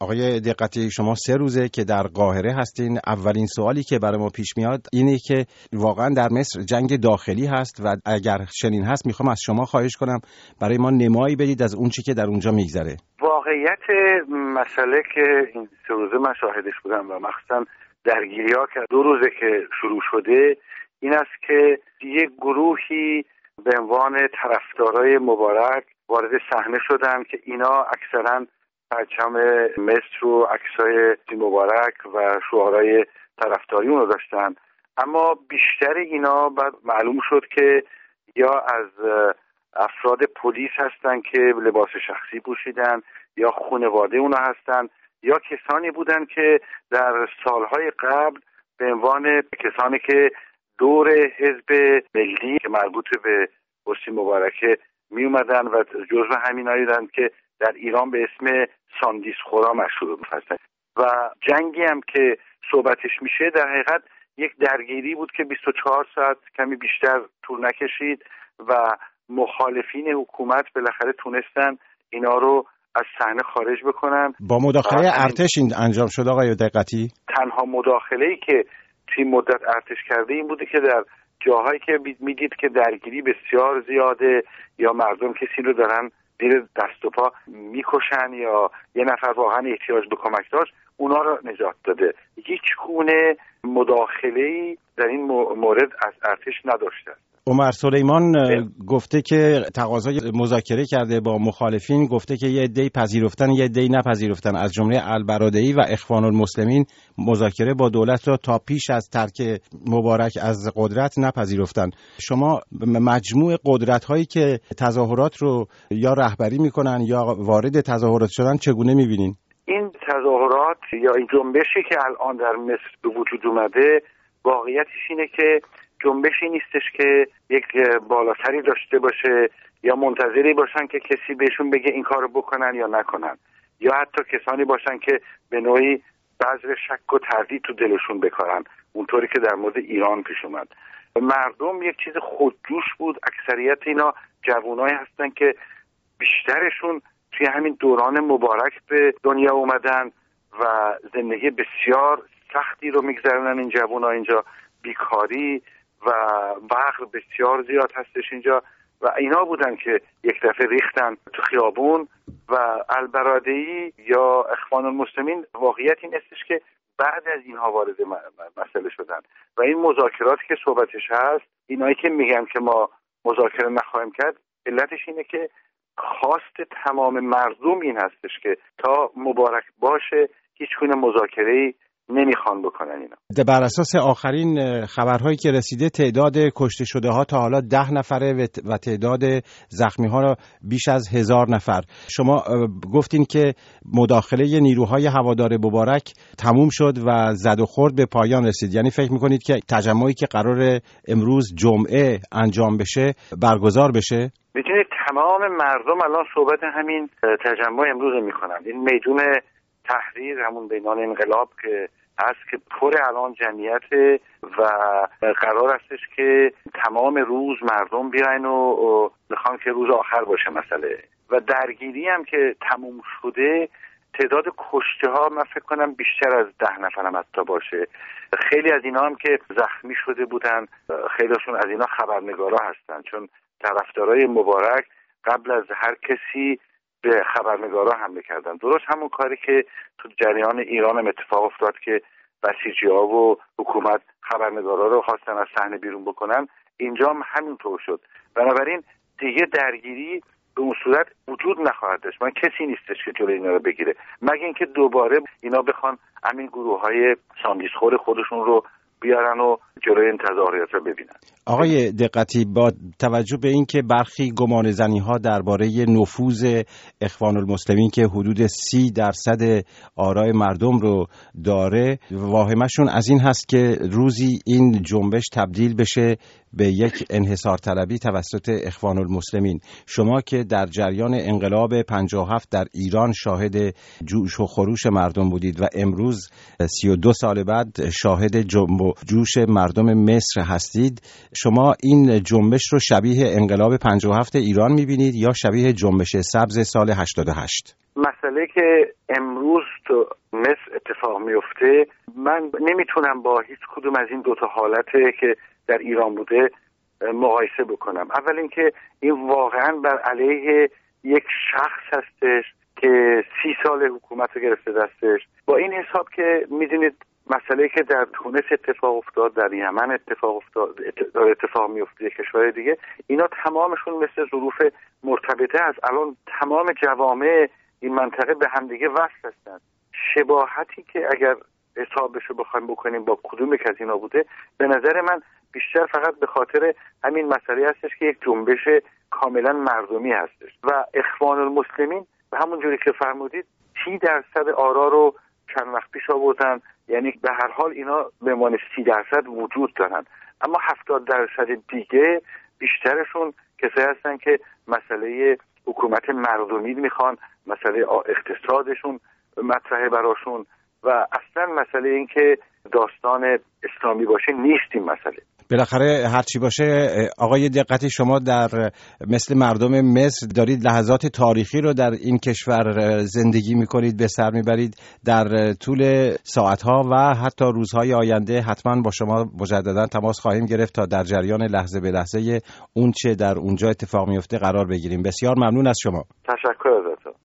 آقای دقتی، شما 3 روزه که در قاهره هستین. اولین سوالی که برای ما پیش میاد اینه که واقعا در مصر جنگ داخلی هست و اگر چنین هست میخوام از شما خواهش کنم برای ما نمایی بدید از اون چی که در اونجا میگذره. واقعیت مسئله که این 3 روزه من شاهدش بودم و مخصوصا درگیری‌ها که 2 روزه که شروع شده این است که یک گروهی به عنوان طرفدارای مبارک وارد صحنه شدن که اینا اکثرا پرچم مصر و عکسای مبارک و شعارهای طرفداری اون رو داشتن، اما بیشتر اینا بعد معلوم شد که یا از افراد پلیس هستن که لباس شخصی پوشیدن یا خانواده اونا هستن یا کسانی بودن که در سالهای قبل به عنوان کسانی که دور حزب ملی که مربوط به حسنی مبارکه می اومدن و جزو همینایی بودن که در ایران به اسم ساندیس خورا مشهور هستن. و جنگی هم که صحبتش میشه در حقیقت یک درگیری بود که 24 ساعت کمی بیشتر طول نکشید و مخالفین حکومت بالاخره تونستن اینا رو از صحنه خارج بکنن. با مداخله ارتش این انجام شد آقای دقتی؟ تنها مداخله‌ای که توی مدت ارتش کرده این بوده که در جاهایی که میدید که درگیری بسیار زیاده یا مردم کسی رو دارن زیر دست و پا میکشن یا یه نفر واقعا احتیاج به کمک داشت اونا رو نجات داده. هیچ گونه مداخله‌ای در این مورد از ارتش نداشته. عمر سلیمان گفته که تقاضای مذاکره کرده با مخالفین، گفته که یه عده‌ای پذیرفتن یه عده‌ای نپذیرفتن، از جمله البرادعی و اخوان المسلمین مذاکره با دولت را تا پیش از ترک مبارک از قدرت نپذیرفتن. شما مجموع قدرت‌هایی که تظاهرات رو یا رهبری میکنن یا وارد تظاهرات شدن چگونه می‌بینین؟ این تظاهرات یا این جنبشی که الان در مصر به وجود اومده واقعیتش اینه که جنبشی نیستش که یک بالاتری داشته باشه یا منتظری باشن که کسی بهشون بگه این کارو بکنن یا نکنن، یا حتی کسانی باشن که به نوعی بذر شک و تردید تو دلشون بکارن اونطوری که در مورد ایران پیش اومد. مردم یک چیز خودجوش بود. اکثریت اینا جوانایی هستن که بیشترشون توی همین دوران مبارک به دنیا اومدن و زندگی بسیار سختی رو میگذرونن. این جوان‌ها اینجا بیکاری و فقر بسیار زیاد هستش اینجا و اینا بودن که یک دفعه ریختن تو خیابون. و البرادعی یا اخوان المسلمین واقعیت این استش که بعد از اینها وارد مسئله شدن و این مذاکرات که صحبتش هست، اینایی که میگن که ما مذاکره نخواهیم کرد، علتش اینه که خواست تمام مردم این هستش که تا مبارک باشه هیچ گونه مذاکره‌ای نمیخوان بکنن اینا. بر اساس آخرین خبرهایی که رسیده تعداد کشته شده ها تا حالا 10 نفره و تعداد زخمی ها را بیش از 1000 نفر. شما گفتین که مداخله نیروهای هوادار مبارک تموم شد و زد و خورد به پایان رسید، یعنی فکر میکنید که تجمعی که قرار امروز جمعه انجام بشه برگزار بشه؟ میتونید تمام مردم الان صحبت همین تجمع امروز میکنن. این میدون تحریر همون میدان انقلاب که هست که پر الان جمعیت و قرار هستش که تمام روز مردم بیاین و میخوان که روز آخر باشه مسئله. و درگیری هم که تموم شده تعداد کشته ها من فکر کنم بیشتر از 10 نفر هم حتی باشه. خیلی از اینا هم که زخمی شده بودن، خیلیشون از اینا خبرنگارا هستن، چون طرفدارای مبارک قبل از هر کسی به خبرنگارا حمله کردن. درست همون کاری که تو جریان ایران هم اتفاق افتاد که بسیجی‌ها و حکومت خبرنگارا رو خواستن از صحنه بیرون بکنن، اینجا هم همینطور شد. بنابراین دیگه درگیری به اون صورت وجود نخواهد داشت. من کسی نیستش که جلوی اینا رو بگیره، مگه اینکه دوباره اینا بخوان همین گروه‌های ساندیسخور خودشون رو بیارن و جلوی این تظاهرات رو ببینن. آقای دقتی، با توجه به اینکه برخی گمانه‌زنی‌ها درباره نفوذ اخوان المسلمین که حدود 30% آرای مردم رو داره، واهمه‌شون از این هست که روزی این جنبش تبدیل بشه به یک انحصار طلبی توسط اخوان المسلمین. شما که در جریان انقلاب 57 در ایران شاهد جوش و خروش مردم بودید و امروز 32 سال بعد شاهد جنب و جوش مردم مصر هستید، شما این جنبش رو شبیه انقلاب 57 ایران میبینید یا شبیه جنبش سبز سال 88؟ مسئله که امروز تو مصر اتفاق میفته، من نمیتونم با هیچ کدوم از این دوتا حالته که در ایران بوده مقایسه بکنم. اول اینکه این واقعا بر علیه یک شخص هستش که 30 سال حکومت رو گرفته دستش. با این حساب که میدونید مسئله که در تونس اتفاق افتاد، در یمن اتفاق میفته، کشور دیگه، اینا تمامشون مثل ظروف مرتبطه است. الان تمام جوامع این منطقه به همدیگه وصل هستند. شباهتی که اگر حسابشو بخوایم بکنیم با کدوم یک از اینا بوده، به نظر من بیشتر فقط به خاطر همین مسئله هستش که یک جنبش کاملا مردمی هستش و اخوان المسلمین به همون جوری که فرمودید 30% آرا رو چند وقت پیش آوردن، یعنی به هر حال اینا به عنوان 30% وجود دارن، اما 70% دیگه بیشترشون کسایی هستن که مسئله حکومت مردمی میخوان، مسئله اقتصادشون مطرحه براشون و اصلا مسئله این که داستان اسلامی باشه نیست. این مسئله بالاخره هرچی باشه آقای دقتی، شما در مثل مردم مصر دارید لحظات تاریخی رو در این کشور زندگی میکنید، به سر میبرید. در طول ساعتها و حتی روزهای آینده حتما با شما مجددا تماس خواهیم گرفت تا در جریان لحظه به لحظه اون چه در اونجا اتفاق میفته قرار بگیریم. بسیار ممنون از شما. تشکر ازتون.